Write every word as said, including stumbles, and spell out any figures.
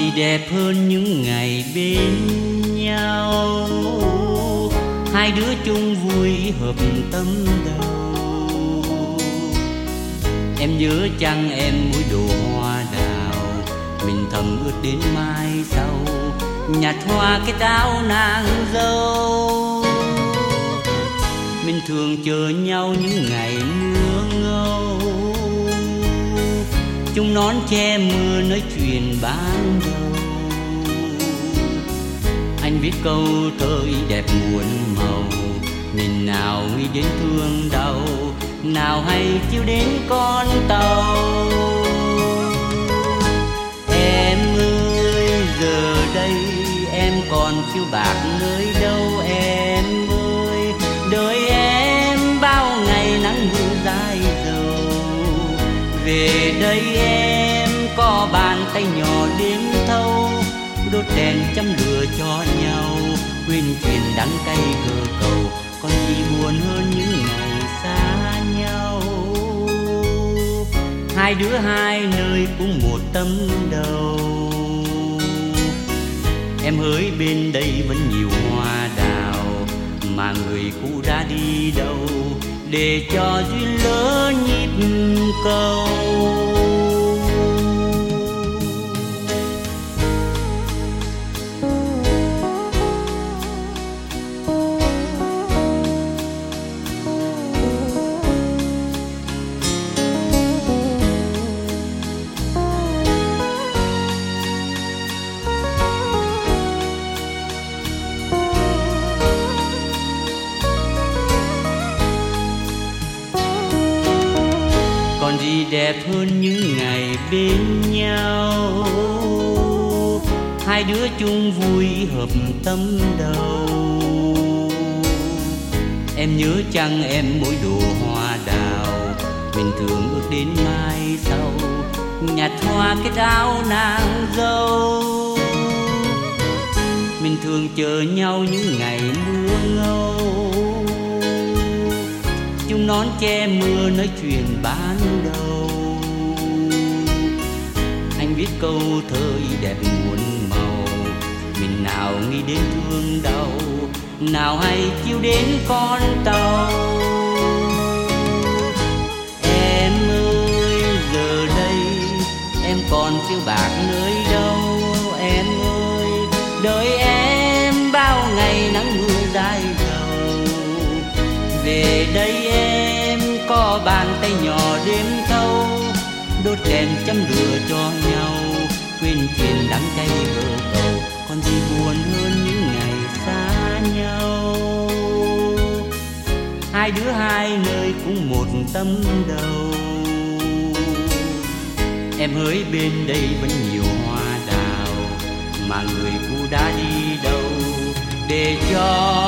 gì đẹp hơn những ngày bên nhau, hai đứa chung vui hợp tâm đầu. Em nhớ chăng em mỗi đồ hoa đào, mình thầm ước đến mai sau nhặt hoa cái áo nàng dâu. Mình thường chờ nhau những ngày mưa ngâu, chung nón che mưa nói chuyện ban đầu. Anh viết câu thơ ý đẹp muôn màu, mình nào nghĩ đến thương đau, nào hay chiều đến con tàu. Em ơi giờ đây em còn phiêu bạc nơi đâu em ơi, đời em bao ngày nắng mưa dãi dầu. Về đây em có bàn tay nhỏ đêm thâu, đốt đèn châm lửa cho nhau, quên chuyện đắng cay cờ cầu, còn gì buồn hơn những ngày xa nhau. Hai đứa hai nơi cũng một tâm đầu, em hỡi bên đây vẫn nhiều hoa đào, mà người cũ đã đi đâu để cho duyên lỡ nhịp cầu. Còn gì đẹp hơn những ngày bên nhau, hai đứa chung vui hợp tâm đầu. Em nhớ chăng em mỗi đồ hoa đào, mình thường ước đến mai sau nhặt hoa kết áo nàng dâu. Mình thường chờ nhau những ngày mưa ngâu, chung nón che mưa nói chuyện ban đầu. Anh viết câu thơ ý đẹp muôn màu, mình nào nghĩ đến thương đau, nào hay chiều đến con tàu. Em ơi giờ đây em còn phiêu bạc nơi đâu em ơi, đời em bao ngày nắng mưa dãi dầu. Về đây em có bàn tay nhỏ đêm thâu, đốt đèn châm lửa cho nhau, quên chuyện đắng cay bờ cầu, còn gì buồn hơn những ngày xa nhau. Hai đứa hai nơi cũng một tâm đầu, em hỡi bên đây vẫn nhiều hoa đào, mà người cũ đã đi đâu để cho